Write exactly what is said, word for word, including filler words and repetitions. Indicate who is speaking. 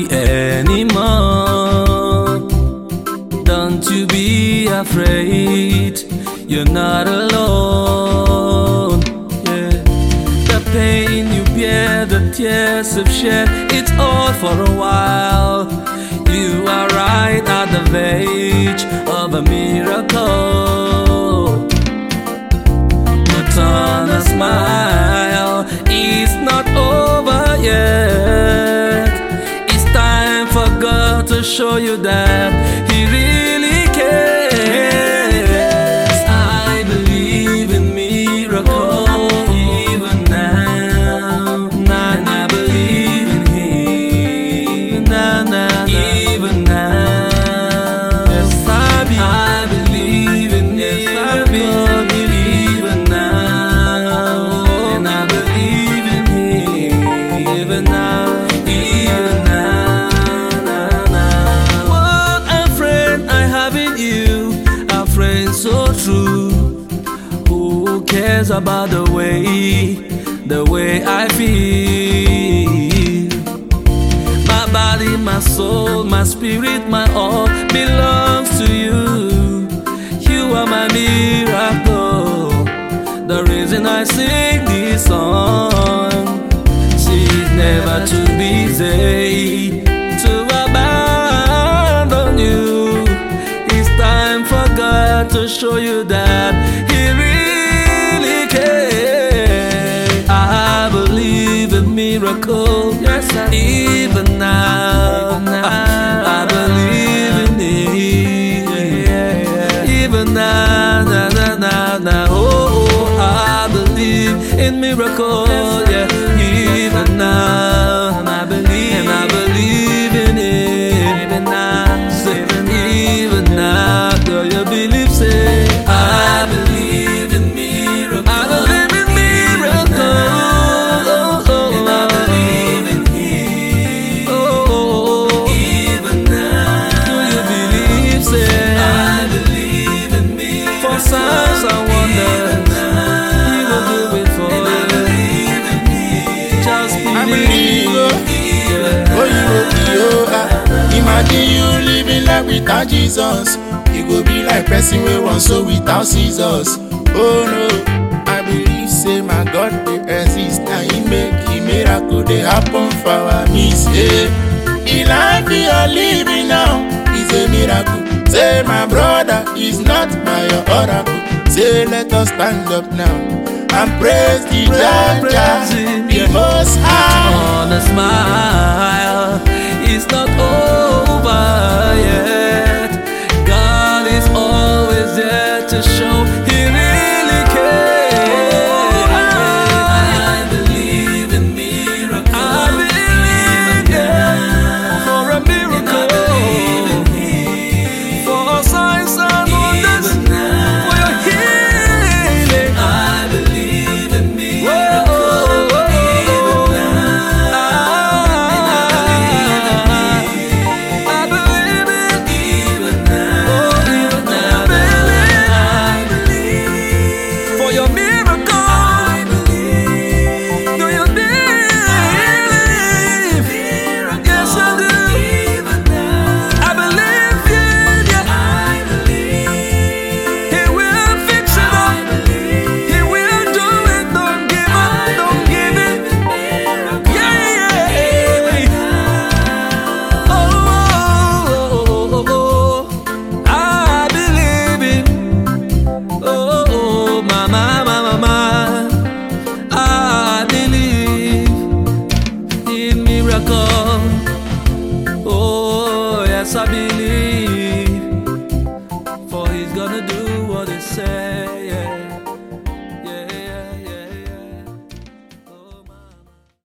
Speaker 1: worry anymore. Don't you be afraid, you're not alone. Yeah. The pain you bear, the tears you've shed, it's all for a while. You are right at the verge of a miracle. Put on a smile, it's not over yet. It's time for God to show you that He really cares. I believe in miracles even now, and I believe in Him, even now. Yes, I believe in miracles even now, and I believe in Him even now, even now. What a friend I have in you, a friend so true, who cares about the way, the way I feel. My body, my soul, my spirit, my all belongs to you. You are my miracle, the reason I sing this song. She's never too busy to abandon you. It's time for God to show you that He really cares. I believe in miracles, yes, I even now. I believe in it, even now, now, now, now, now. Oh, I believe in miracles, yeah, even now. And I believe, and I believe in it, even now, even now. Do you believe? Say, I believe in miracles. I believe in miracles. And I believe in Him. Oh, even now. Do you believe? Say, I believe in miracles. For signs and wonders, He will do it for you. Just believe.
Speaker 2: Oh, you will be over. Imagine you living life without Jesus. You go be like person we want so without scissors. Oh no, I believe say my God they exist and He make He miracle they happen for our miss. Yeah. The life you are living now is a miracle. Say my brother is not by your oracle. Say let us stand up now and praise the Jah, the Most High.
Speaker 1: On a smile, it's not over yet. God is always there to show He really cares. I believe in miracles. I believe, yeah, for a miracle, for signs and wonders, for your healing. I believe in miracles. I believe it even now. For your miracle, do you believe? Yes, I do. I believe in you. He will fix it up. He will do it. Don't give up. Don't give it. Yeah, yeah. Oh, oh, oh, oh, oh. I believe it. Oh, oh, mama, mama, mama. I believe in miracle. Oh, yes, I believe. For He's gonna do what He said.